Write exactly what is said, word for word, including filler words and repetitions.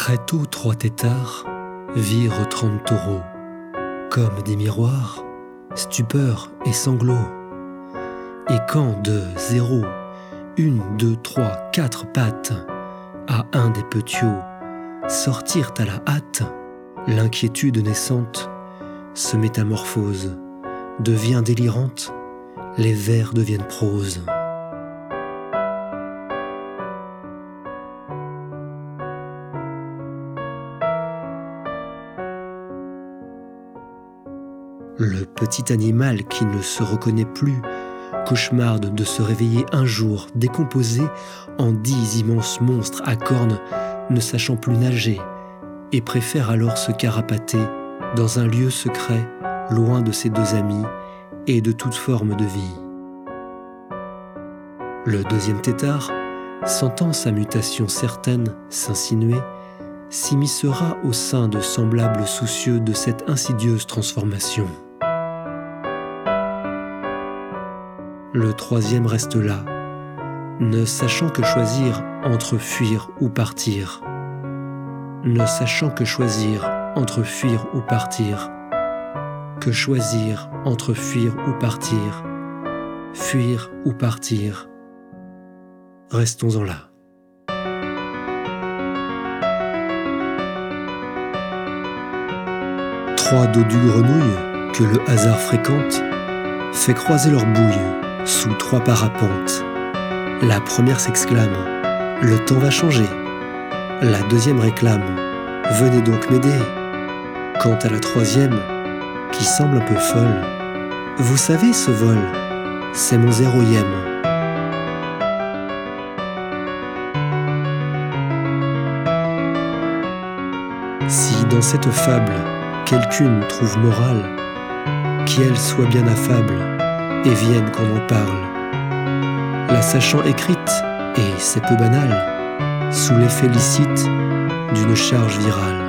Très tôt, trois têtards virent trente taureaux, comme des miroirs, stupeur et sanglots. Et quand de zéro, une, deux, trois, quatre pattes, à un des petiots, sortirent à la hâte, l'inquiétude naissante se métamorphose, devient délirante, les vers deviennent prose. Le petit animal qui ne se reconnaît plus cauchemarde de se réveiller un jour décomposé en dix immenses monstres à cornes ne sachant plus nager et préfère alors se carapater dans un lieu secret loin de ses deux amis et de toute forme de vie. Le deuxième têtard, sentant sa mutation certaine s'insinuer, s'immiscera au sein de semblables soucieux de cette insidieuse transformation. Le troisième reste là, ne sachant que choisir entre fuir ou partir. Ne sachant que choisir entre fuir ou partir. Que choisir entre fuir ou partir. Fuir ou partir. Restons-en là. Trois dodus grenouilles que le hasard fréquente fait croiser leurs bouilles sous trois parapentes. La première s'exclame « Le temps va changer ». La deuxième réclame « Venez donc m'aider ». Quant à la troisième, qui semble un peu folle, « Vous savez ce vol, c'est mon zéroïème ». Si dans cette fable, quelqu'une trouve morale, qu'elle soit bien affable et vienne qu'on en parle. La sachant écrite, et c'est peu banal, sous l'effet licite d'une charge virale.